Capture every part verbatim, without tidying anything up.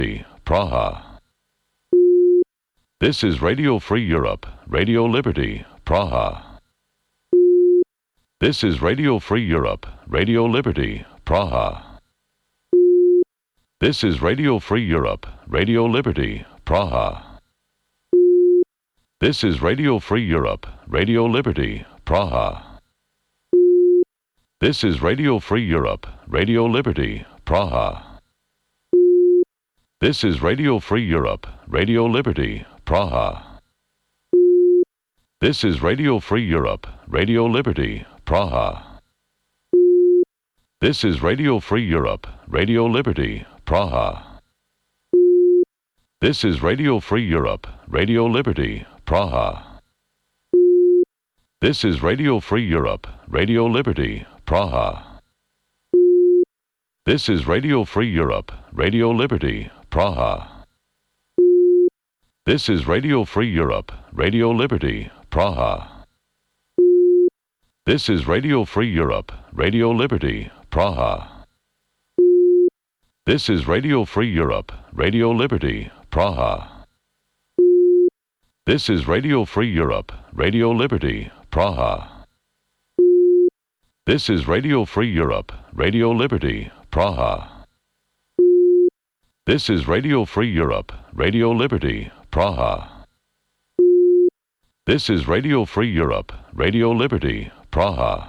Praha. This is Radio Free Europe, Radio Liberty, Praha. This is Radio Free Europe, Radio Liberty, Praha. This is Radio Free Europe, Radio Liberty, Praha. This is Radio Free Europe, Radio Liberty, Praha. This is Radio Free Europe, Radio Liberty, Praha. This is Radio Free Europe, Radio Liberty, Praha. This is Radio Free Europe, Radio Liberty, Praha. This is Radio Free Europe, Radio Liberty, Praha. This is Radio Free Europe, Radio Liberty, Praha. This is Radio Free Europe, Radio Liberty, Praha. This is Radio Free Europe, Radio Liberty, Praha. This is Radio Free Europe, Radio Liberty, Praha. This is Radio Free Europe, Radio Liberty, Praha. This is Radio Free Europe, Radio Liberty, Praha. This is Radio Free Europe, Radio Liberty, Praha. This is Radio Free Europe, Radio Liberty, Praha. This is Radio Free Europe, Radio Liberty, Praha. This is Radio Free Europe, Radio Liberty, Praha.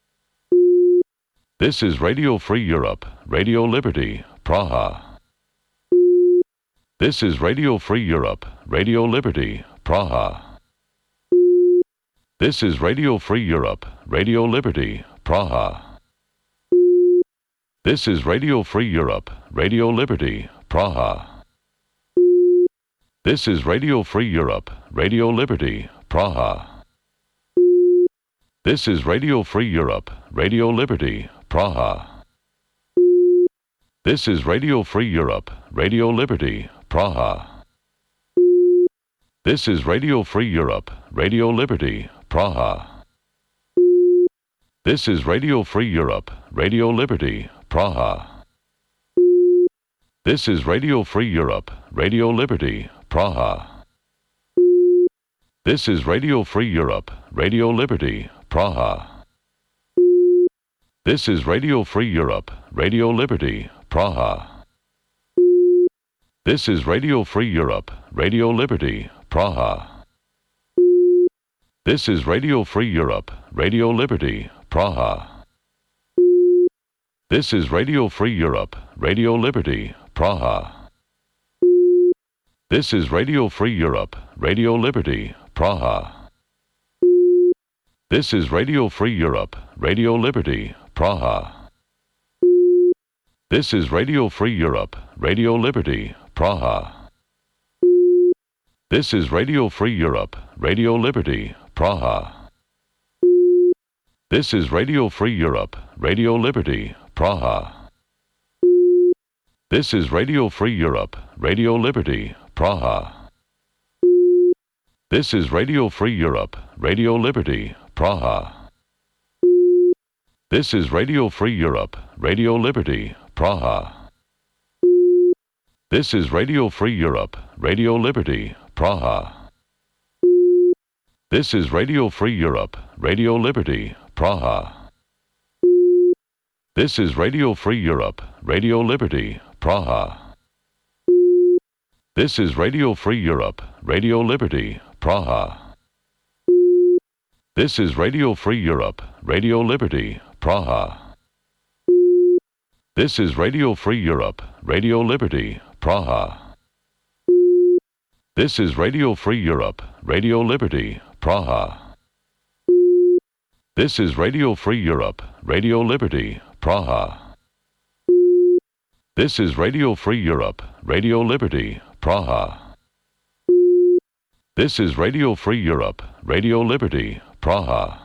This is Radio Free Europe, Radio Liberty, Praha. This is Radio Free Europe, Radio Liberty, Praha. This is Radio Free Europe, Radio Liberty, Praha. This is Radio Free Europe, Radio Liberty, Praha. This is Radio Free Europe, Radio Liberty, Praha. This is Radio Free Europe, Radio Liberty, Praha. This is Radio Free Europe, Radio Liberty, Praha. This is Radio Free Europe, Radio Liberty, Praha. This is Radio Free Europe, Radio Liberty, Praha. This is Radio Free Europe, Radio Liberty, Praha. This is Radio Free Europe, Radio Liberty, Praha. This is Radio Free Europe, Radio Liberty, Praha. This is Radio Free Europe, Radio Liberty, Praha. This is Radio Free Europe, Radio Liberty, Praha. This is Radio Free Europe, Radio Liberty, Praha. This is Radio Free Europe, Radio Liberty, Praha. This is Radio Free Europe, Radio Liberty, Praha. This is Radio Free Europe, Radio Liberty, Praha. This is Radio Free Europe, Radio Liberty, Praha. This is Radio Free Europe, Radio Liberty, Praha. This is Radio Free Europe, Radio Liberty, Praha. This is Radio Free Europe, Radio Liberty, Praha. This is Radio Free Europe, Radio Liberty, Praha. This is Radio Free Europe, Radio Liberty, Praha. This is Radio Free Europe, Radio Liberty, Praha. This is Radio Free Europe, Radio Liberty, Praha. This is Radio Free Europe, Radio Liberty, Praha. This is Radio Free Europe, Radio Liberty, Praha. This is Radio Free Europe, Radio Liberty, Praha. This is Radio Free Europe, Radio Liberty, Praha. This is Radio Free Europe, Radio Liberty, Praha. This is Radio Free Europe, Radio Liberty, Praha. This is Radio Free Europe, Radio Liberty, Praha.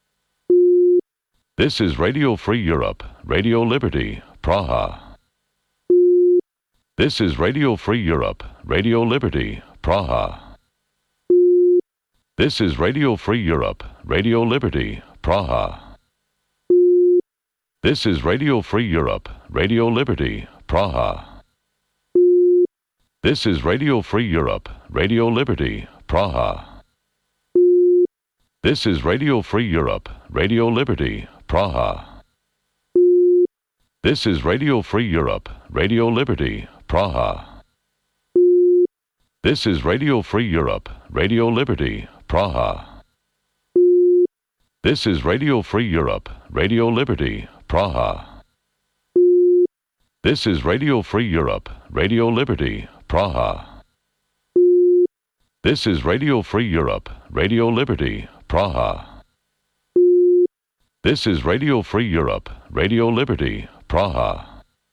This is Radio Free Europe, Radio Liberty, Praha. This is Radio Free Europe, Radio Liberty, Praha. This is Radio Free Europe, Radio Liberty, Praha. This is Radio Free Europe, Radio Liberty, Praha. This is Radio Free Europe, Radio Liberty, Praha. This is Radio Free Europe, Radio Liberty, Praha. This is Radio Free Europe, Radio Liberty, Praha. This is Radio Free Europe, Radio Liberty, Praha. This is Radio Free Europe, Radio Liberty, Praha. This is Radio Free Europe, Radio Liberty, Praha. This is Radio Free Europe, Radio Liberty, Praha. This is Radio Free Europe, Radio Liberty, Praha.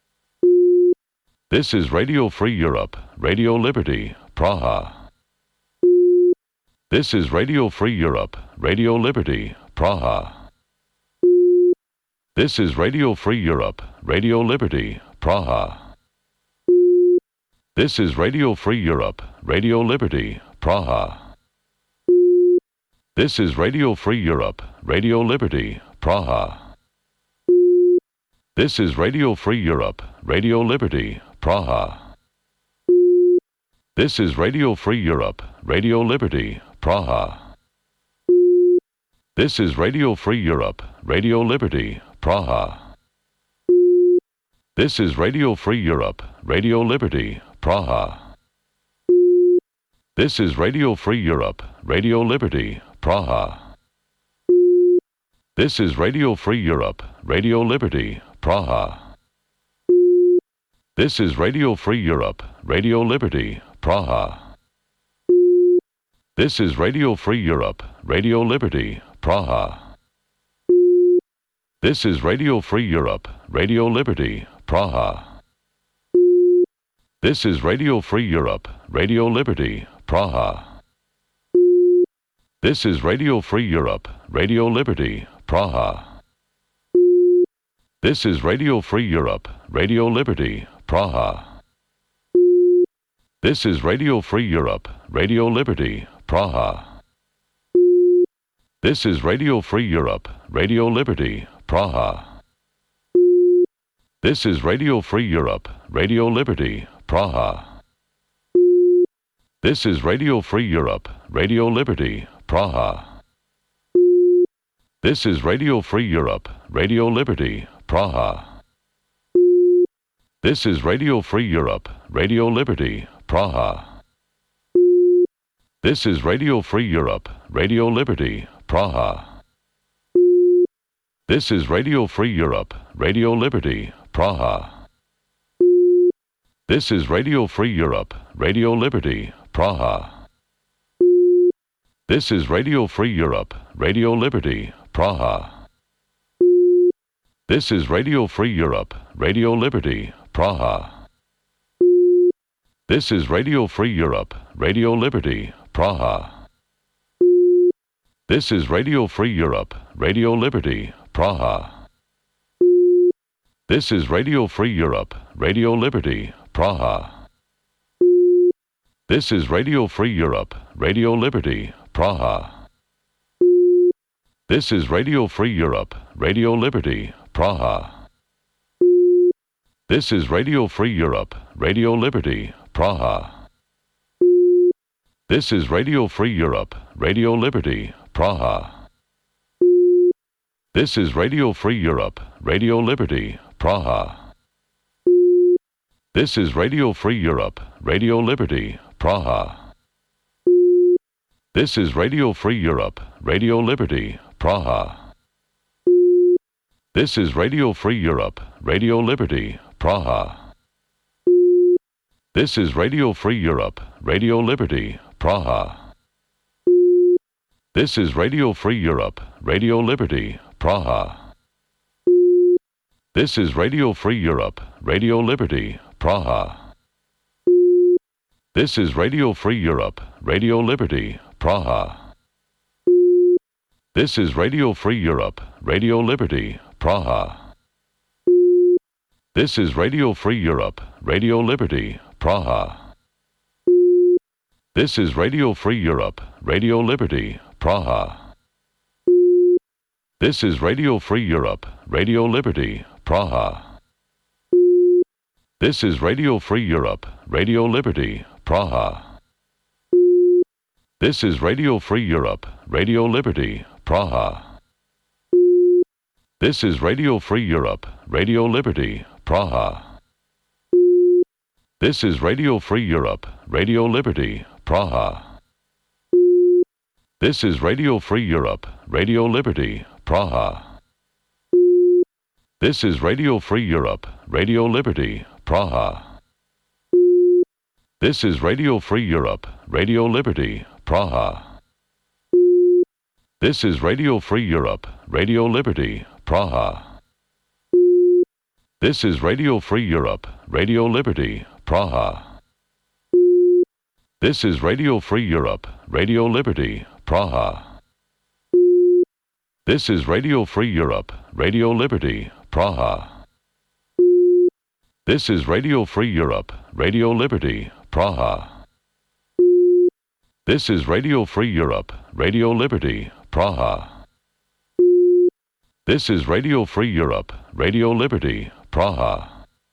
This is Radio Free Europe, Radio Liberty, Praha. This is Radio Free Europe, Radio Liberty, Praha. This is Radio Free Europe, Radio Liberty, Praha. This is Radio Free Europe, Radio Liberty, Praha. This is Radio Free Europe, Radio Liberty, Praha. This is Radio Free Europe, Radio Liberty, Praha. This is Radio Free Europe, Radio Liberty, Praha. This is Radio Free Europe, Radio Liberty, Praha. This is Radio Free Europe, Radio Liberty, Praha. This is Radio Free Europe, Radio Liberty, Praha. This is Radio Free Europe, Radio Liberty, Praha. This is Radio Free Europe, Radio Liberty, Praha. This is Radio Free Europe, Radio Liberty, Praha. This is Radio Free Europe, Radio Liberty, Praha. This is Radio Free Europe, Radio Liberty, Praha. This is Radio Free Europe, Radio Liberty, Praha. This is Radio Free Europe, Radio Liberty, Praha. This is Radio Free Europe, Radio Liberty, Praha. This is Radio Free Europe, Radio Liberty, Praha. This is Radio Free Europe, Radio Liberty, Praha. This is Radio Free Europe, Radio Liberty, Praha. This is Radio Free Europe, Radio Liberty, Praha. This is Radio Free Europe, Radio Liberty, Praha. This is Radio Free Europe, Radio Liberty, Praha. This is Radio Free Europe, Radio Liberty, Praha. This is Radio Free Europe, Radio Liberty, Praha. This is Radio Free Europe, Radio Liberty, Praha. This is Radio Free Europe, Radio Liberty, Praha. This is Radio Free Europe, Radio Liberty, Praha. This is Radio Free Europe, Radio Liberty, Praha. This is Radio Free Europe, Radio Liberty, Praha. This is Radio Free Europe, Radio Liberty, Praha. This is Radio Free Europe, Radio Liberty, Praha. This is Radio Free Europe, Radio Liberty, Praha. This is Radio Free Europe, Radio Liberty, Praha. This is Radio Free Europe, Radio Liberty, Praha. This is Radio Free Europe, Radio Liberty, Praha. This is Radio Free Europe, Radio Liberty, Praha. This is Radio Free Europe, Radio Liberty, Praha. This is Radio Free Europe, Radio Liberty, Praha. This is Radio Free Europe, Radio Liberty, Praha. This is Radio Free Europe, Radio Liberty, Praha. This is Radio Free Europe, Radio Liberty, Praha. This is Radio Free Europe, Radio Liberty, Praha. This is Radio Free Europe, Radio Liberty, Praha. This is Radio Free Europe, Radio Liberty, Praha. This is Radio Free Europe, Radio Liberty, Praha. This is Radio Free Europe, Radio Liberty, Praha. This is Radio Free Europe, Radio Liberty, Praha. This is Radio Free Europe, Radio Liberty, Praha. This is Radio Free Europe, Radio Liberty, Praha. This is Radio Free Europe, Radio Liberty, Praha. This is Radio Free Europe, Radio Liberty, Praha. This is Radio Free Europe, Radio Liberty, Praha. This is Radio Free Europe, Radio Liberty, Praha. This is Radio Free Europe, Radio Liberty, Praha. This is Radio Free Europe, Radio Liberty, Praha. This is Radio Free Europe, Radio Liberty, Praha. This is Radio Free Europe, Radio Liberty, Praha. This is Radio Free Europe, Radio Liberty, Praha. This is Radio Free Europe, Radio Liberty, Praha.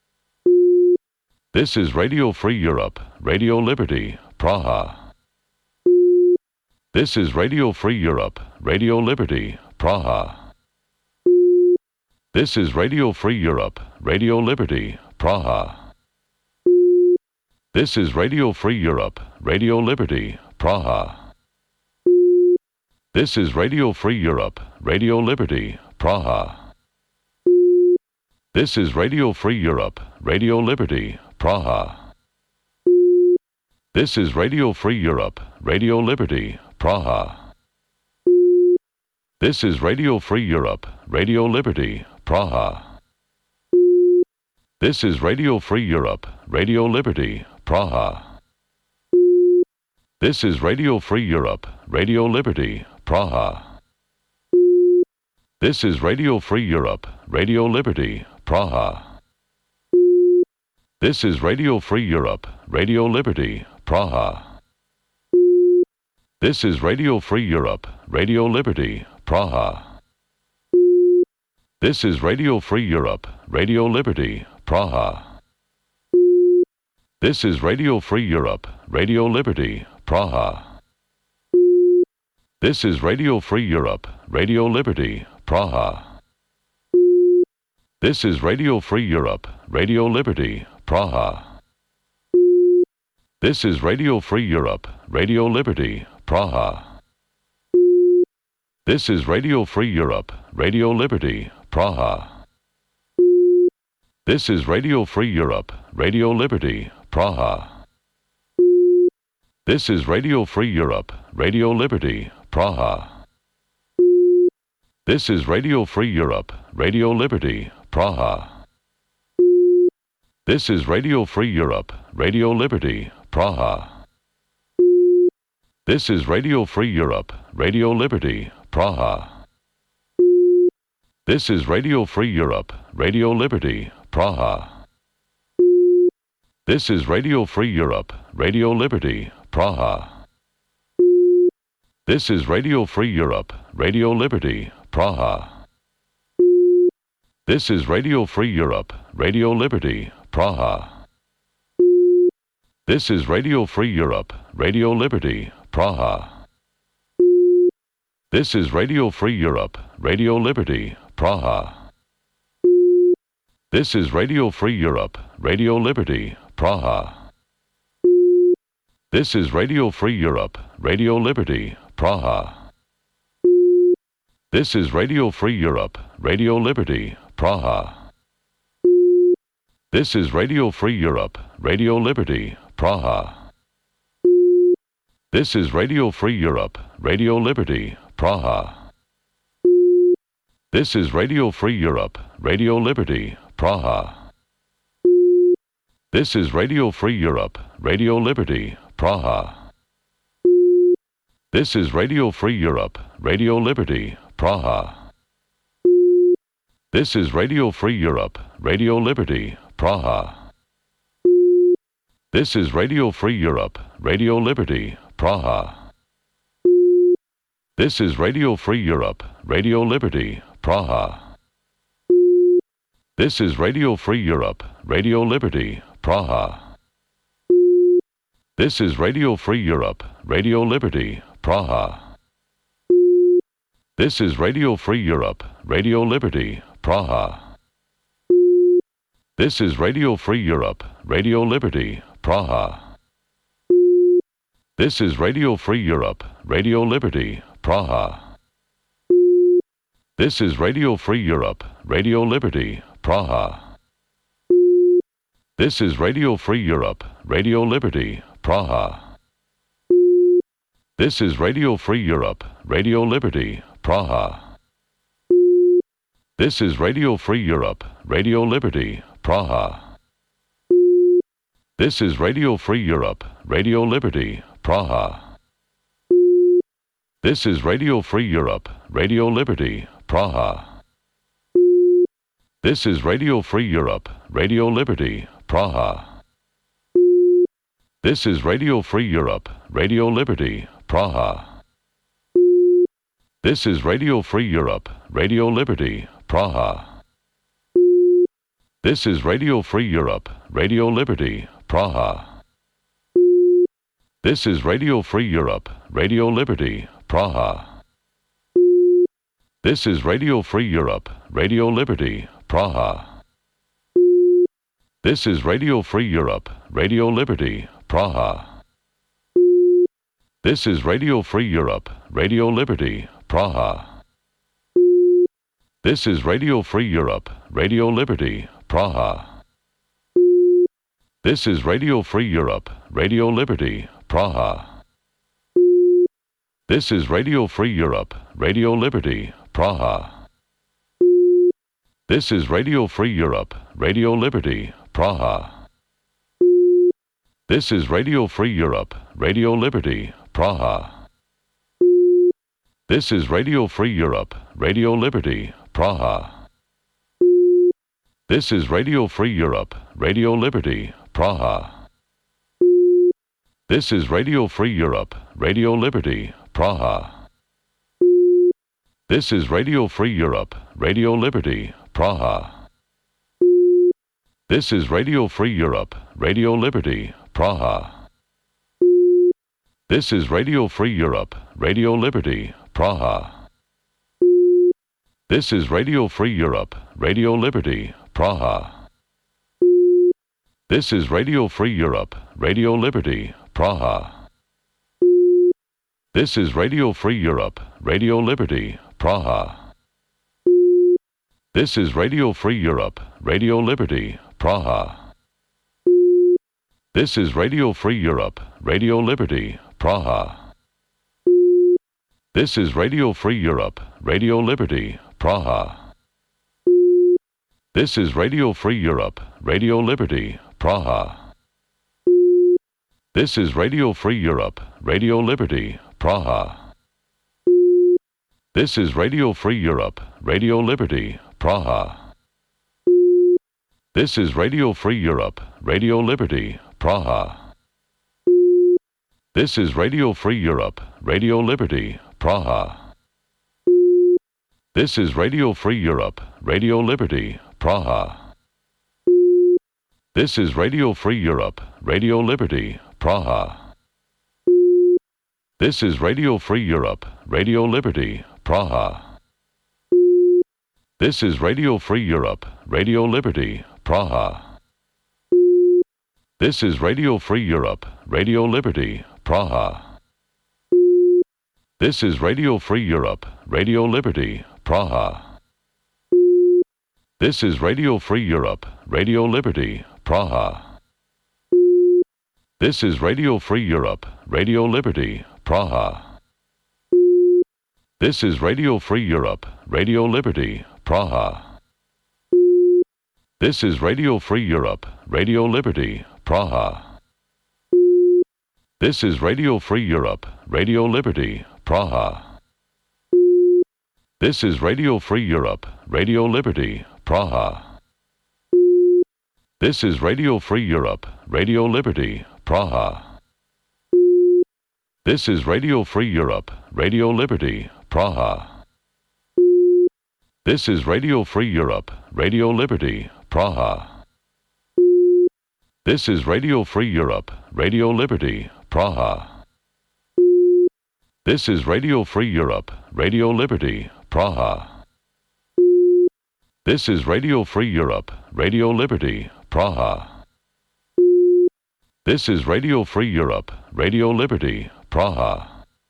This is Radio Free Europe, Radio Liberty, Praha. This is Radio Free Europe, Radio Liberty, Praha. This is Radio Free Europe, Radio Liberty, Praha. This is Radio Free Europe, Radio Liberty, Praha. This is Radio Free Europe, Radio Liberty, Praha. This is Radio Free Europe, Radio Liberty, Praha. This is Radio Free Europe, Radio Liberty, Praha. This is Radio Free Europe, Radio Liberty, Praha. This is Radio Free Europe, Radio Liberty, Praha. This is Radio Free Europe, Radio Liberty, Praha. This is Radio Free Europe, Radio Liberty, Praha. This is Radio Free Europe, Radio Liberty, Praha. This is Radio Free Europe, Radio Liberty, Praha. This is Radio Free Europe, Radio Liberty, Praha. This is Radio Free Europe, Radio Liberty, Praha. This is Radio Free Europe, Radio Liberty, Praha. This is Radio Free Europe, Radio Liberty, Praha. This is Radio Free Europe, Radio Liberty, Praha. This is Radio Free Europe, Radio Liberty, Praha. This is Radio Free Europe, Radio Liberty, Praha. This is Radio Free Europe, Radio Liberty, Praha. This is Radio Free Europe, Radio Liberty, Praha. This is Radio Free Europe, Radio Liberty, Praha. This is Radio Free Europe, Radio Liberty, Praha. This is Radio Free Europe, Radio Liberty, Praha. This is Radio Free Europe, Radio Liberty, Praha. This is Radio Free Europe, Radio Liberty, Praha. This is Radio Free Europe, Radio Liberty, Praha. This is Radio Free Europe, Radio Liberty, Praha. This is Radio Free Europe, Radio Liberty, Praha. This is Radio Free Europe, Radio Liberty, Praha. This is Radio Free Europe, Radio Liberty, Praha. This is Radio Free Europe, Radio Liberty, Praha. This is Radio Free Europe, Radio Liberty, Praha. This is Radio Free Europe, Radio Liberty, Praha. This is Radio Free Europe, Radio Liberty, Praha. This is Radio Free Europe, Radio Liberty, Praha. This is Radio Free Europe, Radio Liberty, Praha. This is Radio Free Europe, Radio Liberty, Praha. This is Radio Free Europe, Radio Liberty, Praha. This is Radio Free Europe, Radio Liberty, Praha. This is Radio Free Europe, Radio Liberty, Praha. This is Radio Free Europe, Radio Liberty, Praha. This is Radio Free Europe, Radio Liberty, Praha. This is Radio Free Europe, Radio Liberty, Praha. This is Radio Free Europe, Radio Liberty, Praha. This is Radio Free Europe, Radio Liberty, Praha. This is Radio Free Europe, Radio Liberty, Praha. This is Radio Free Europe, Radio Liberty, Praha. This is Radio Free Europe, Radio Liberty, Praha. This is Radio Free Europe, Radio Liberty, Praha. This is Radio Free Europe, Radio Liberty, Praha. This is Radio Free Europe, Radio Liberty, Praha. This is Radio Free Europe, Radio Liberty, Praha. This is Radio Free Europe, Radio Liberty, Praha. This is Radio Free Europe, Radio Liberty, Praha. This is Radio Free Europe, Radio Liberty, Praha. This is Radio Free Europe, Radio Liberty, Praha. This is Radio Free Europe, Radio Liberty, Praha. This is Radio Free Europe, Radio Liberty, Praha. This is Radio Free Europe, Radio Liberty, Praha. This is Radio Free Europe, Radio Liberty, Praha. This is Radio Free Europe, Radio Liberty, Praha. This is Radio Free Europe, Radio Liberty, Praha. This is Radio Free Europe, Radio Liberty, Praha. This is Radio Free Europe, Radio Liberty, Praha. This is Radio Free Europe, Radio Liberty, Praha. This is Radio Free Europe, Radio Liberty, Praha. This is Radio Free Europe, Radio Liberty, Praha. This is Radio Free Europe, Radio Liberty, Praha. This is Radio Free Europe, Radio Liberty, Praha. This is Radio Free Europe, Radio Liberty, Praha. This is Radio Free Europe, Radio Liberty, Praha. This is Radio Free Europe, Radio Liberty, Praha. This is Radio Free Europe, Radio Liberty, Praha. This is Radio Free Europe, Radio Liberty, Praha. This is Radio Free Europe, Radio Liberty, Praha. This is Radio Free Europe, Radio Liberty, Praha. This is Radio Free Europe, Radio Liberty, Praha. This is Radio Free Europe, Radio Liberty, Praha. This is Radio Free Europe, Radio Liberty, Praha. This is Radio Free Europe, Radio Liberty, Praha. This is Radio Free Europe, Radio Liberty, Praha. This is Radio Free Europe, Radio Liberty, Praha. This is Radio Free Europe, Radio Liberty, Praha. This is Radio Free Europe, Radio Liberty, Praha. This is Radio Free Europe, Radio Liberty, Praha. This is Radio Free Europe, Radio Liberty, Praha. This is Radio Free Europe, Radio Liberty, Praha. This is Radio Free Europe, Radio Liberty, Praha. This is Radio Free Europe, Radio Liberty, Praha. This is Radio Free Europe, Radio Liberty, Praha. This is Radio Free Europe, Radio Liberty, Praha. This is Radio Free Europe, Radio Liberty, Praha. This is Radio Free Europe, Radio Liberty, Praha. This is Radio Free Europe, Radio Liberty, Praha. This is Radio Free Europe, Radio Liberty, Praha. This is Radio Free Europe, Radio Liberty, Praha. This is Radio Free Europe, Radio Liberty, Praha. This is Radio Free Europe, Radio Liberty, Praha. This is Radio Free Europe, Radio Liberty, Praha.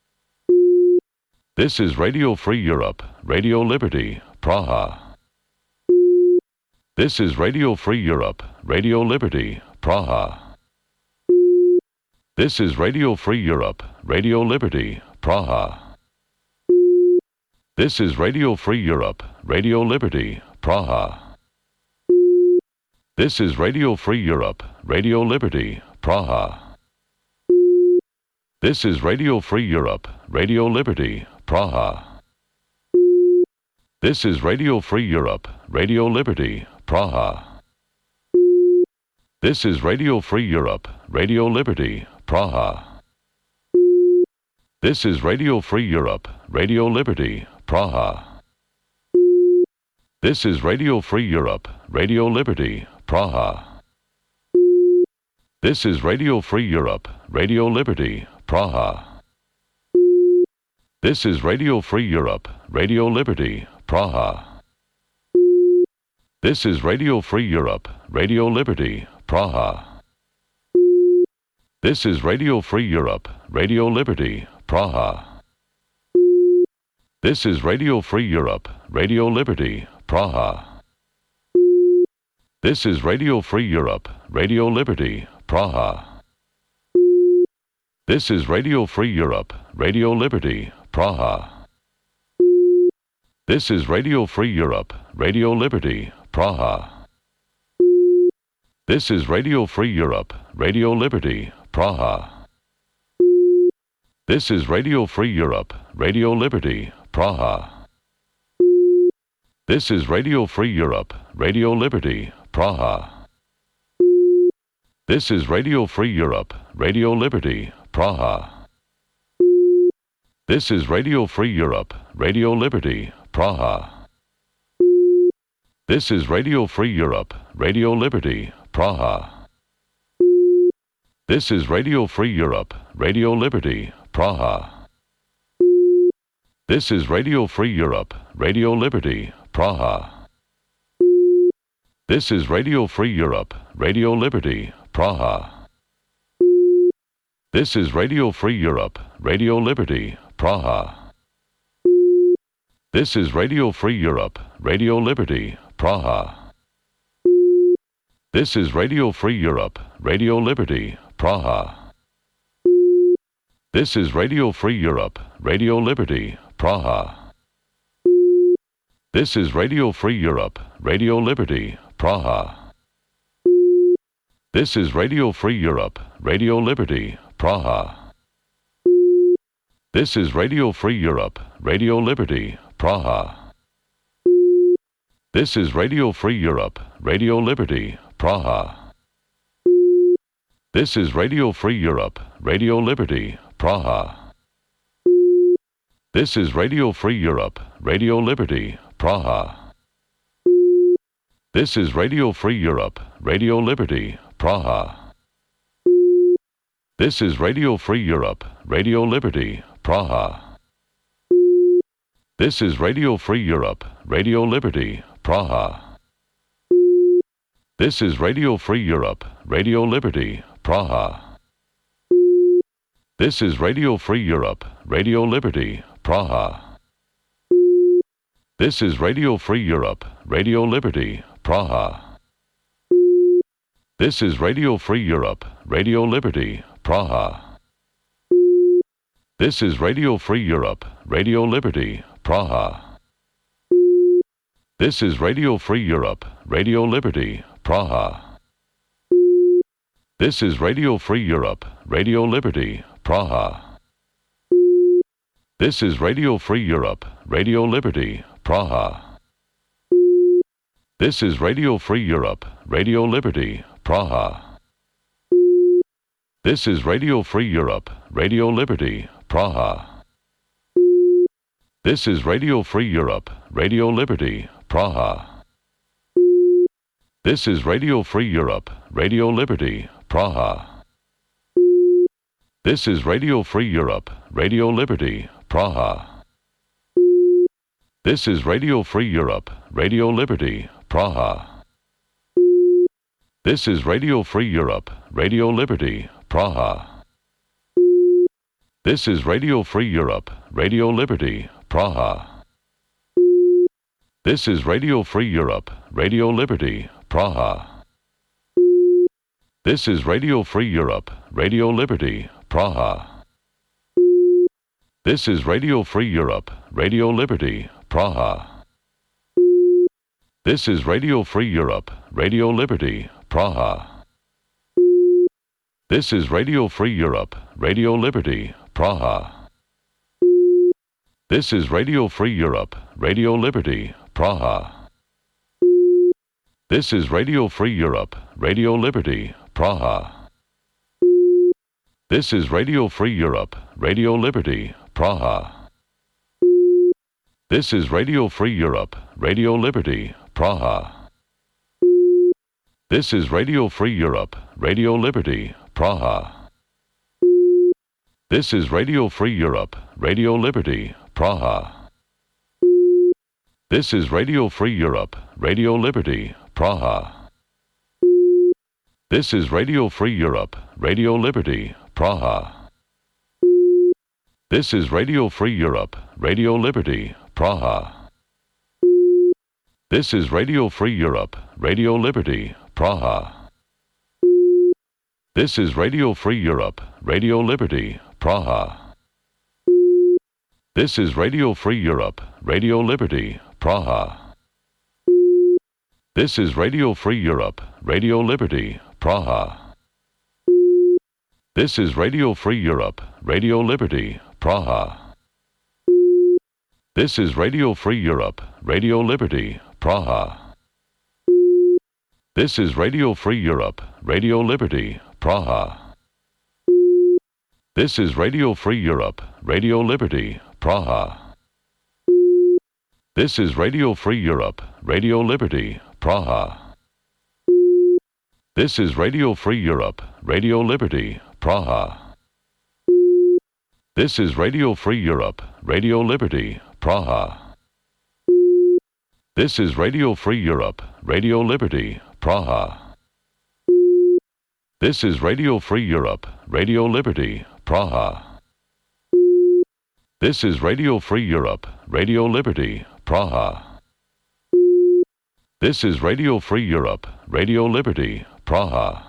This is Radio Free Europe, Radio Liberty, Praha. This is Radio Free Europe, Radio Liberty, Praha. This is Radio Free Europe, Radio Liberty, Praha. This is Radio Free Europe, Radio Liberty, Praha. This is Radio Free Europe, Radio Liberty, Praha. This is Radio Free Europe, Radio Liberty, Praha. This is Radio Free Europe, Radio Liberty, Praha. This is Radio Free Europe, Radio Liberty, Praha. This is Radio Free Europe, Radio Liberty, Praha. This is Radio Free Europe, Radio Liberty, Praha. This is Radio Free Europe, Radio Liberty, Praha. This is Radio Free Europe, Radio Liberty, Praha. This is Radio Free Europe, Radio Liberty, Praha. This is Radio Free Europe, Radio Liberty, Praha. This is Radio Free Europe, Radio Liberty, Praha. This is Radio Free Europe, Radio Liberty, Praha. This is Radio Free Europe, Radio Liberty, Praha. This is Radio Free Europe, Radio Liberty, Praha. This is Radio Free Europe, Radio Liberty, Praha. This is Radio Free Europe, Radio Liberty, Praha. This is Radio Free Europe, Radio Liberty, Praha. This is Radio Free Europe, Radio Liberty, Praha. This is Radio Free Europe, Radio Liberty, Praha. This is Radio Free Europe, Radio Liberty, Praha. This is Radio Free Europe, Radio Liberty, Praha. This is Radio Free Europe, Radio Liberty, Praha. This is Radio Free Europe, Radio Liberty, Praha. This is Radio Free Europe, Radio Liberty, Praha. This is Radio Free Europe, Radio Liberty, Praha. This is Radio Free Europe, Radio Liberty, Praha. This is Radio Free Europe, Radio Liberty, Praha. This is Radio Free Europe, Radio Liberty, Praha. This is Radio Free Europe, Radio Liberty, Praha. This is Radio Free Europe, Radio Liberty, Praha. This is Radio Free Europe, Radio Liberty, Praha. This is Radio Free Europe, Radio Liberty, Praha. This is Radio Free Europe, Radio Liberty, Praha. This is Radio Free Europe, Radio Liberty, Praha. This is Radio Free Europe, Radio Liberty, Praha. This is Radio Free Europe, Radio Liberty, Praha. This is Radio Free Europe, Radio Liberty, Praha. This is Radio Free Europe, Radio Liberty, Praha. This is Radio Free Europe, Radio Liberty, Praha. This is Radio Free Europe, Radio Liberty, Praha. This is Radio Free Europe, Radio Liberty, Praha. This is Radio Free Europe, Radio Liberty, Praha. This is Radio Free Europe, Radio Liberty, Praha. This is Radio Free Europe, Radio Liberty, Praha. This is Radio Free Europe, Radio Liberty, Praha. This is Radio Free Europe, Radio Liberty, Praha. This is Radio Free Europe, Radio Liberty, Praha. This is Radio Free Europe, Radio Liberty, Praha. This is Radio Free Europe, Radio Liberty, Praha. This is Radio Free Europe, Radio Liberty, Praha. This is Radio Free Europe, Radio Liberty, Praha. This is Radio Free Europe, Radio Liberty, Praha. This is Radio Free Europe, Radio Liberty, Praha. This is Radio Free Europe, Radio Liberty, Praha. This is Radio Free Europe, Radio Liberty, Praha. This is Radio Free Europe, Radio Liberty, Praha. This is Radio Free Europe, Radio Liberty, Praha. This is Radio Free Europe, Radio Liberty, Praha. This is Radio Free Europe, Radio Liberty, Praha. This is Radio Free Europe, Radio Liberty, Praha. This is Radio Free Europe, Radio Liberty, Praha. This is Radio Free Europe, Radio Liberty, Praha. This is Radio Free Europe, Radio Liberty, Praha. This is Radio Free Europe, Radio Liberty, Praha. This is Radio Free Europe, Radio Liberty, Praha. This is Radio Free Europe, Radio Liberty, Praha. This is Radio Free Europe, Radio Liberty, Praha. This is Radio Free Europe, Radio Liberty, Praha. This is Radio Free Europe, Radio Liberty, Praha. This is Radio Free Europe, Radio Liberty, Praha. This is Radio Free Europe, Radio Liberty, Praha. This is Radio Free Europe, Radio Liberty, Praha. This is Radio Free Europe, Radio Liberty, Praha. This is Radio Free Europe, Radio Liberty, Praha. This is Radio Free Europe, Radio Liberty, Praha. This is Radio Free Europe, Radio Liberty, Praha. This is Radio Free Europe, Radio Liberty, Praha. This is Radio Free Europe, Radio Liberty, Praha. This is Radio Free Europe, Radio Liberty, Praha. This is Radio Free Europe, Radio Liberty, Praha. This is Radio Free Europe, Radio Liberty, Praha.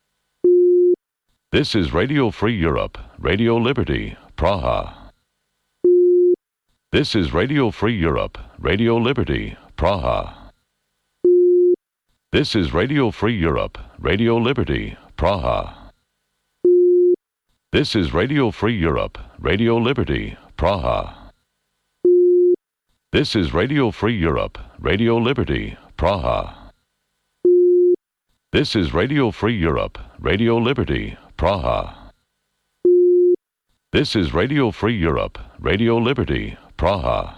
This is Radio Free Europe, Radio Liberty, Praha. This is Radio Free Europe, Radio Liberty, Praha. This is Radio Free Europe, Radio Liberty, Praha. This is Radio Free Europe, Radio Liberty, Praha. This is Radio Free Europe, Radio Liberty, Praha. This is Radio Free Europe, Radio Liberty, Praha. This is Radio Free Europe, Radio Liberty, Praha.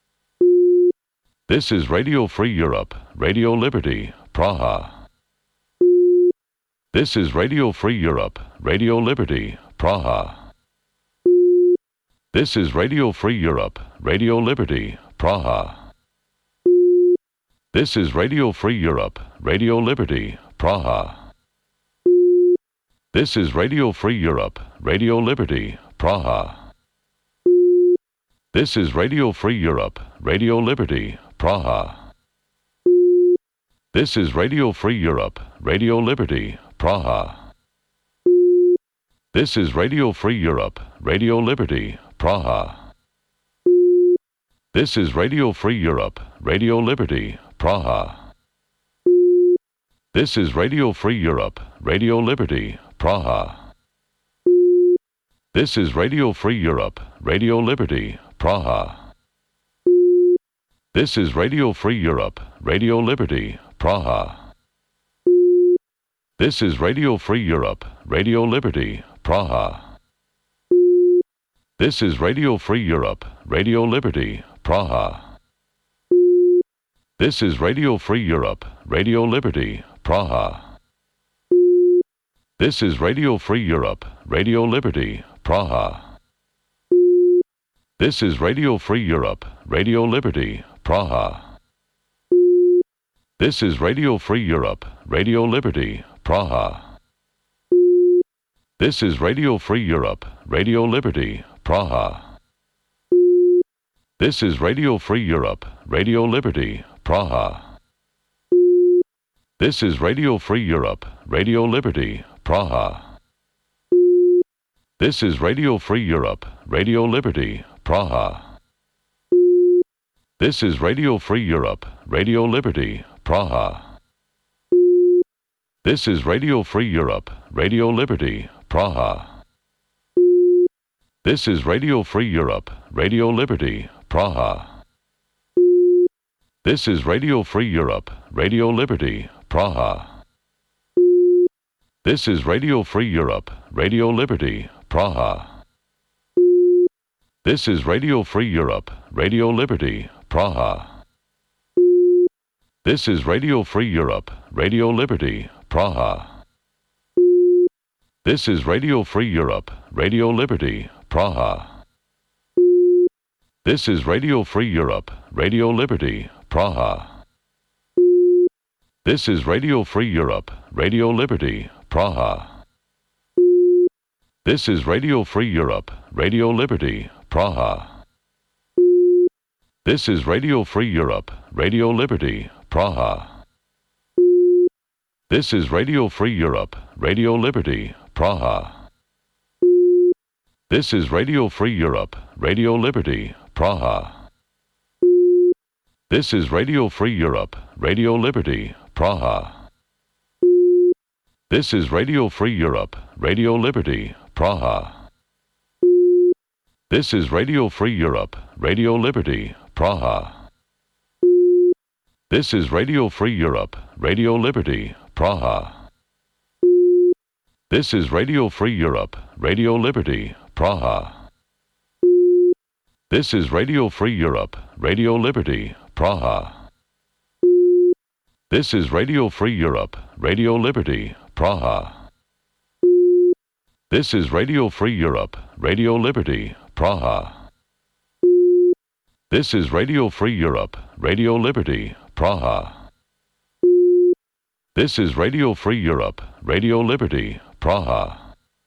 This is Radio Free Europe, Radio Liberty, Praha. This is Radio Free Europe, Radio Liberty, Praha. This is Radio Free Europe, Radio Liberty, Praha. This is Radio Free Europe, Radio Liberty, Praha. This is Radio Free Europe, Radio Liberty, Praha. This is Radio Free Europe, Radio Liberty, Praha. This is Radio Free Europe, Radio Liberty, Praha. This is Radio Free Europe, Radio Liberty, Praha. This is Radio Free Europe, Radio Liberty, Praha. This is Radio Free Europe, Radio Liberty, Praha. This is Radio Free Europe, Radio Liberty, Praha. This is Radio Free Europe, Radio Liberty, Praha. This is Radio Free Europe, Radio Liberty, Praha. This is Radio Free Europe, Radio Liberty, Praha. This is Radio Free Europe, Radio Liberty, Praha. This is Radio Free Europe, Radio Liberty, Praha. This is Radio Free Europe, Radio Liberty, Praha. This is Radio Free Europe, Radio Liberty, Praha. This is Radio Free Europe, Radio Liberty, Praha. This is Radio Free Europe, Radio Liberty, Praha. This is Radio Free Europe, Radio Liberty, Praha. This is Radio Free Europe, Radio Liberty, Praha. This is Radio Free Europe, Radio Liberty, Praha. This is Radio Free Europe, Radio Liberty, Praha. This is Radio Free Europe, Radio Liberty, Praha. This is Radio Free Europe, Radio Liberty, Praha. This is Radio Free Europe, Radio Liberty, Praha. This is Radio Free Europe, Radio Liberty, Praha. This is Radio Free Europe, Radio Liberty, Praha. This is Radio Free Europe, Radio Liberty, Praha. This is Radio Free Europe, Radio Liberty, Praha. This is Radio Free Europe, Radio Liberty, Praha. This is Radio Free Europe, Radio Liberty, Praha. This is Radio Free Europe, Radio Liberty, Praha. This is Radio Free Europe, Radio Liberty, Praha. This is Radio Free Europe, Radio Liberty, Praha. This is Radio Free Europe, Radio Liberty, Praha. This is Radio Free Europe, Radio Liberty, Praha. This is Radio Free Europe, Radio Liberty, Praha. This is Radio Free Europe, Radio Liberty, Praha. This is Radio Free Europe, Radio Liberty, Praha. This is Radio Free Europe, Radio Liberty, Praha. This is Radio Free Europe, Radio Liberty, Praha. This is Radio Free Europe, Radio Liberty, Praha. This is Radio Free Europe, Radio Liberty, Praha. This is Radio Free Europe, Radio Liberty, Praha.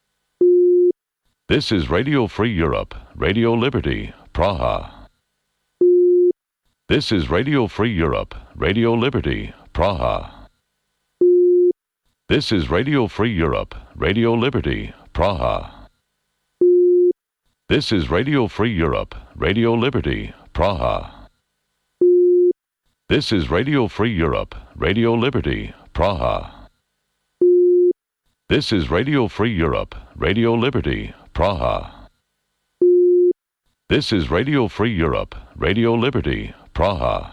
This is Radio Free Europe, Radio Liberty, Praha. This is Radio Free Europe, Radio Liberty, Praha. This is Radio Free Europe, Radio Liberty, Praha. This is Radio Free Europe, Radio Liberty, Praha. This is Radio Free Europe, Radio Liberty, Praha. This is Radio Free Europe, Radio Liberty, Praha. This is Radio Free Europe, Radio Liberty, Praha.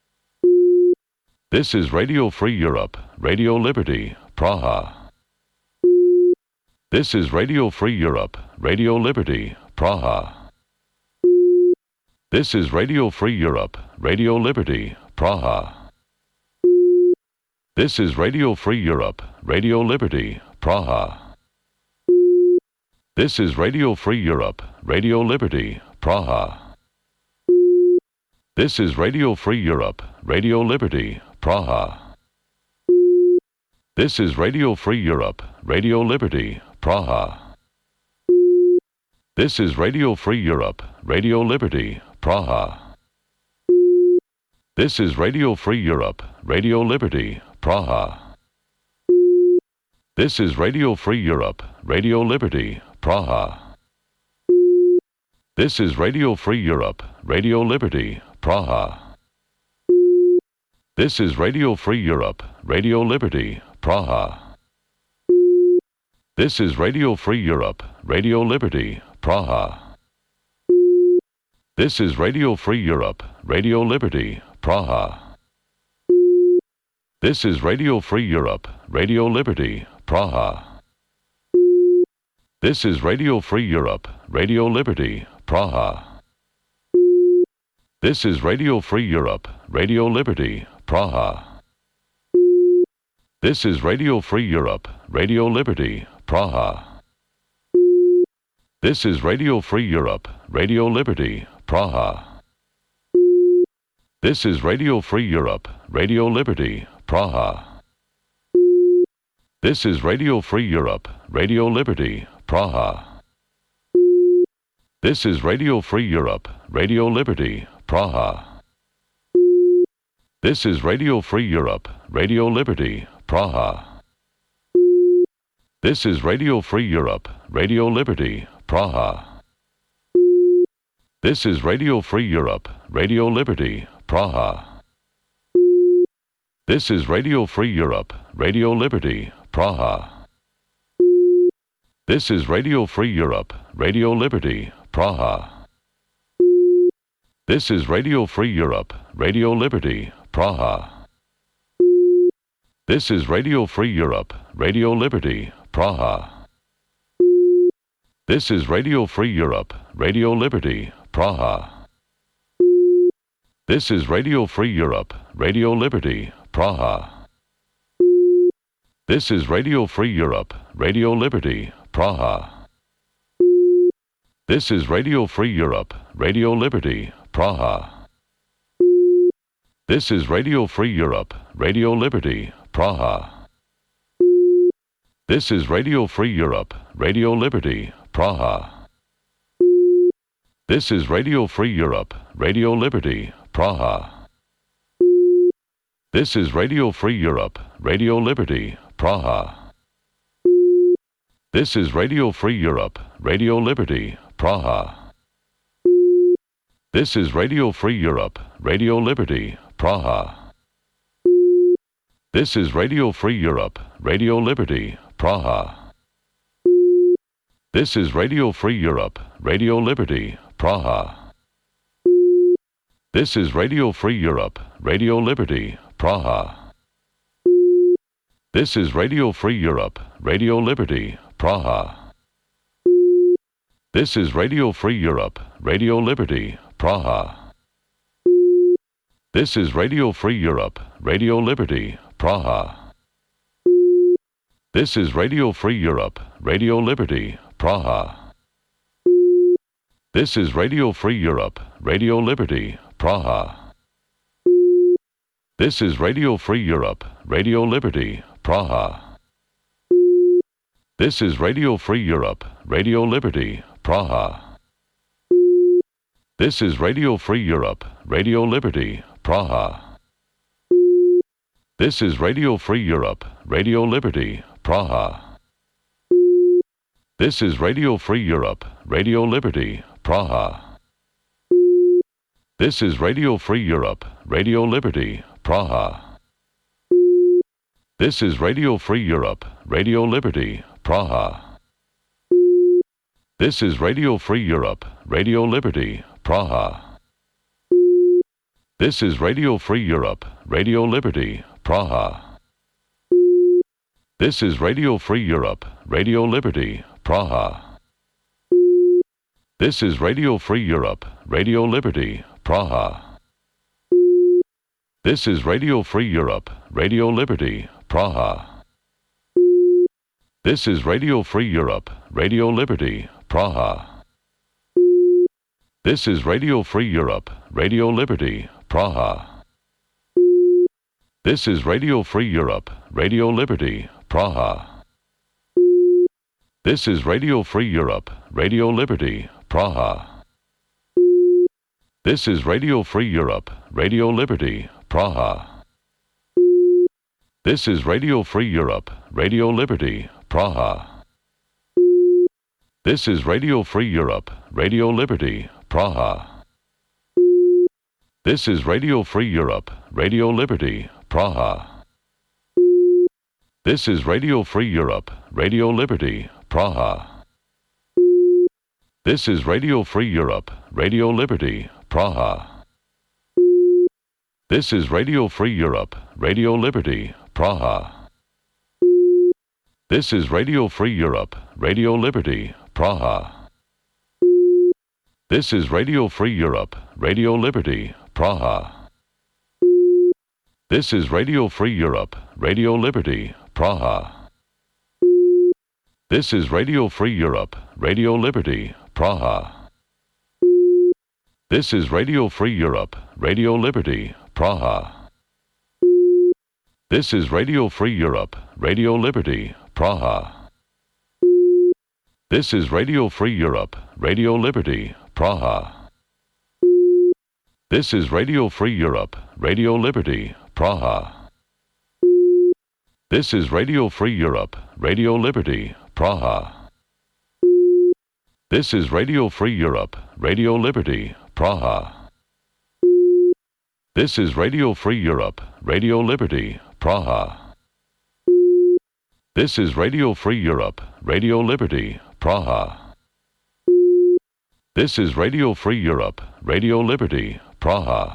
This is Radio Free Europe, Radio Liberty, Praha. This is Radio Free Europe, Radio Liberty, Praha. This is Radio Free Europe, Radio Liberty, Praha. This is Radio Free Europe, Radio Liberty, Praha. This is Radio Free Europe, Radio Liberty, Praha. This is Radio Free Europe, Radio Liberty, Praha. This is Radio Free Europe, Radio Liberty, Praha. This is Radio Free Europe, Radio Liberty, Praha. This is Radio Free Europe, Radio Liberty, Praha. This is Radio Free Europe, Radio Liberty, Praha. This is Radio Free Europe, Radio Liberty, Praha. This is Radio Free Europe, Radio Liberty, Praha. This is Radio Free Europe, Radio Liberty, Praha. This is Radio Free Europe, Radio Liberty, Praha. This is Radio Free Europe, Radio Liberty, Praha. This is Radio Free Europe, Radio Liberty, Praha. This is Radio Free Europe, Radio Liberty, Praha. This is Radio Free Europe, Radio Liberty, Praha. This is Radio Free Europe, Radio Liberty, Praha. This is Radio Free Europe, Radio Liberty, Praha. This is Radio Free Europe, Radio Liberty, Praha. This is Radio Free Europe, Radio Liberty, Praha. This is Radio Free Europe, Radio Liberty, Praha. This is Radio Free Europe, Radio Liberty, Praha. This is Radio Free Europe, Radio Liberty, Praha. This is Radio Free Europe, Radio Liberty, Praha. This is Radio Free Europe, Radio Liberty, Praha. This is Radio Free Europe, Radio Liberty, Praha. This is Radio Free Europe, Radio Liberty, Praha. This is Radio Free Europe, Radio Liberty, Praha. This is Radio Free Europe, Radio Liberty, Praha. This is Radio Free Europe, Radio Liberty, Praha. This is Radio Free Europe, Radio Liberty, Praha. This is Radio Free Europe, Radio Liberty, Praha. This is Radio Free Europe, Radio Liberty, Praha. This is Radio Free Europe, Radio Liberty, Praha. This is Radio Free Europe, Radio Liberty, Praha. This is Radio Free Europe, Radio Liberty, Praha. This is Radio Free Europe, Radio Liberty, Praha. This is Radio Free Europe, Radio Liberty, Praha. This is Radio Free Europe, Radio Liberty, Praha. This is Radio Free Europe, Radio Liberty, Praha. This is Radio Free Europe, Radio Liberty, Praha. This is Radio Free Europe, Radio Liberty, Praha. This is Radio Free Europe, Radio Liberty, Praha. This is Radio Free Europe, Radio Liberty, Praha. This is Radio Free Europe, Radio Liberty, Praha. This is Radio Free Europe, Radio Liberty, Praha. This is Radio Free Europe, Radio Liberty, Praha. This is Radio Free Europe, Radio Liberty, Praha. This is Radio Free Europe, Radio Liberty, Praha. This is Radio Free Europe, Radio Liberty, Praha. This is Radio Free Europe, Radio Liberty, Praha. This is Radio Free Europe, Radio Liberty, Praha. This is Radio Free Europe, Radio Liberty, Praha. This is Radio Free Europe, Radio Liberty, Praha. This is Radio Free Europe, Radio Liberty, Praha. This is Radio Free Europe, Radio Liberty, Praha. This is Radio Free Europe, Radio Liberty, Praha. This is Radio Free Europe, Radio Liberty, Praha. This is Radio Free Europe, Radio Liberty, Praha. This is Radio Free Europe, Radio Liberty, Praha. This is Radio Free Europe, Radio Liberty, Praha. This is Radio Free Europe, Radio Liberty, Praha. This is Radio Free Europe, Radio Liberty, Praha. This is Radio Free Europe, Radio Liberty, Praha. This is Radio Free Europe, Radio Liberty, Praha. This is Radio Free Europe, Radio Liberty, Praha. This is Radio Free Europe, Radio Liberty, Praha. This is Radio Free Europe, Radio Liberty, Praha. This is Radio Free Europe, Radio Liberty, Praha. This is Radio Free Europe, Radio Liberty, Praha. This is Radio Free Europe, Radio Liberty, Praha. This is Radio Free Europe, Radio Liberty, Praha. This is Radio Free Europe, Radio Liberty, Praha. This is Radio Free Europe, Radio Liberty, Praha. This is Radio Free Europe, Radio Liberty, Praha. This is Radio Free Europe, Radio Liberty, Praha. This is Radio Free Europe, Radio Liberty, Praha. This is Radio Free Europe, Radio Liberty, Praha. This is Radio Free Europe, Radio Liberty, Praha. This is Radio Free Europe, Radio Liberty, Praha. This is Radio Free Europe, Radio Liberty, Praha.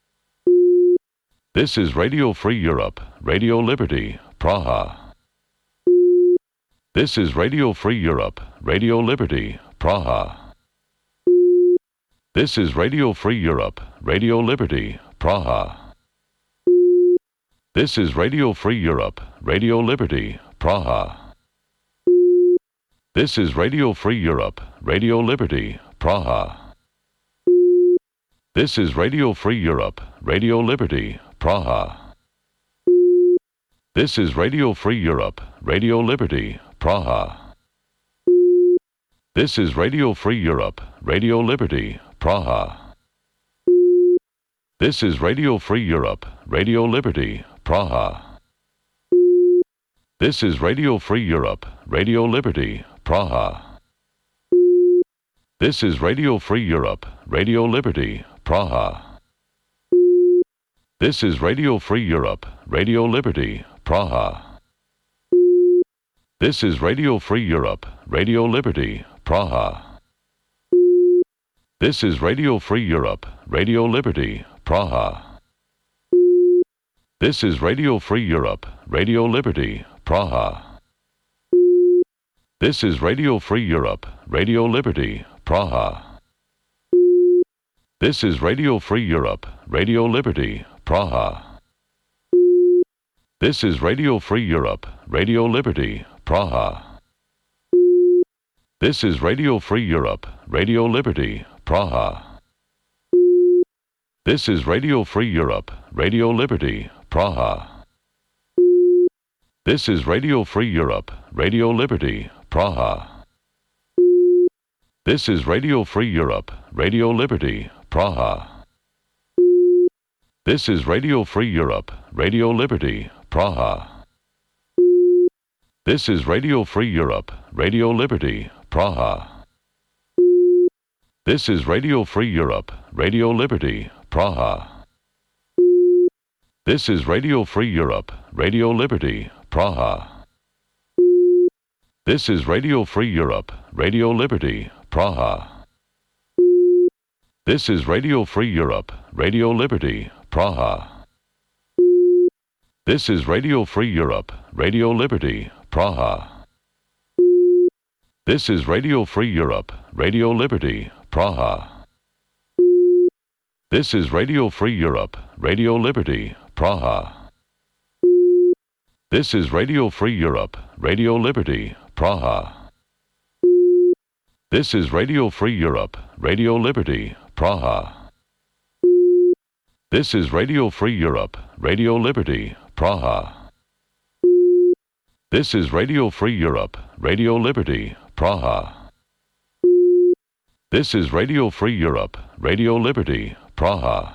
This is Radio Free Europe, Radio Liberty, Praha. This is Radio Free Europe, Radio Liberty, Praha. This is Radio Free Europe, Radio Liberty, Praha. This is Radio Free Europe, Radio Liberty, Praha. This is Radio Free Europe, Radio Liberty, Praha. This is Radio Free Europe, Radio Liberty, Praha. This is Radio Free Europe, Radio Liberty, Praha. This is Radio Free Europe, Radio Liberty, Praha. This is Radio Free Europe, Radio Liberty, Praha. This is Radio Free Europe, Radio Liberty, Praha. This is Radio Free Europe, Radio Liberty, Praha. This is Radio Free Europe, Radio Liberty, Praha. This is Radio Free Europe, Radio Liberty, Praha. This is Radio Free Europe, Radio Liberty, Praha. This is Radio Free Europe, Radio Liberty, Praha. This is Radio Free Europe, Radio Liberty, Praha. This is Radio Free Europe, Radio Liberty, Praha. This is Radio Free Europe, Radio Liberty, Praha. This is Radio Free Europe, Radio Liberty, Praha. This is Radio Free Europe, Radio Liberty, Praha. This is Radio Free Europe, Radio Liberty, Praha. This is Radio Free Europe, Radio Liberty, Praha. This is Radio Free Europe, Radio Liberty, Praha. This is Radio Free Europe, Radio Liberty, Praha. This is Radio Free Europe, Radio Liberty, Praha. This is Radio Free Europe, Radio Liberty, Praha. This is Radio Free Europe, Radio Liberty, Praha. This is Radio Free Europe, Radio Liberty, Praha. This is Radio Free Europe, Radio Liberty, Praha. This is Radio Free Europe, Radio Liberty, Praha. This is Radio Free Europe, Radio Liberty, Praha. This is Radio Free Europe, Radio Liberty, Praha. This is Radio Free Europe, Radio Liberty, Praha. This is Radio Free Europe, Radio Liberty, Praha. This is Radio Free Europe, Radio Liberty, Praha. This is Radio Free Europe, Radio Liberty, Praha.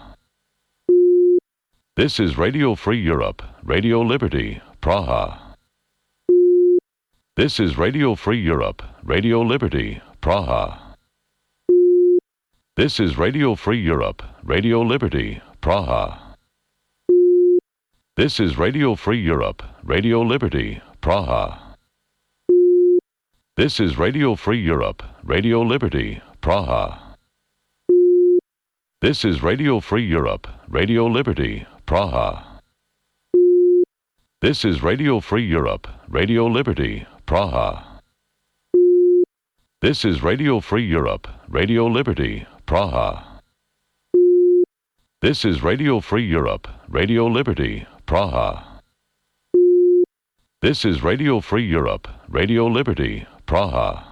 This is Radio Free Europe, Radio Liberty, Praha. This is Radio Free Europe, Radio Liberty, Praha. This is Radio Free Europe, Radio Liberty, Praha. This is Radio Free Europe, Radio Liberty, Praha. This is Radio Free Europe, Radio Liberty, Praha. This is Radio Free Europe, Radio Liberty, Praha. This is Radio Free Europe, Radio Liberty, Praha. This is Radio Free Europe, Radio Liberty, Praha. This is Radio Free Europe, Radio Liberty, Praha. This is Radio Free Europe, Radio Liberty, Praha.